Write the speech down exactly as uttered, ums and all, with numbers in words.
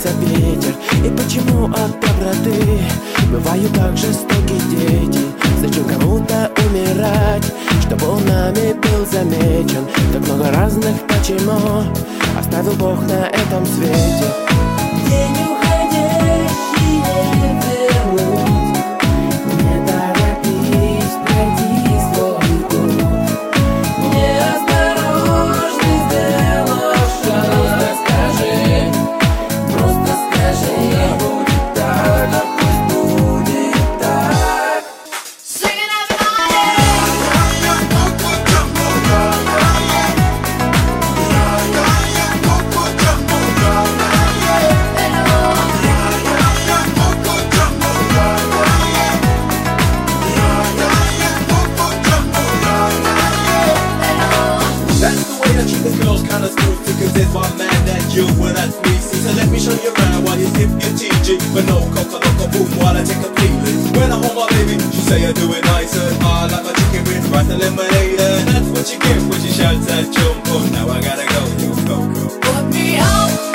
меняется ветер? И почему от доброты бывают так жестоки дети? Зачем кому-то умирать, чтобы он нами был замечен? Так много разных почему оставил Бог на этом свете. День уходящий не вернуть, не торопись пройти свой путь. Неосторожный сделаешь шаг. Скажи, просто скажи, будет так, а пусть будет так. Girls kinda smooth because there's one man that you well that's me. See, so let me show you around while you sip your T G. But no coca loca boom while I take a peeling. When I hold my baby, she say I do it nicer. I like my chicken with rice and lemonade. And that's what you get when she shouts at jump. Oh, now I gotta go, you go, go. Put me on.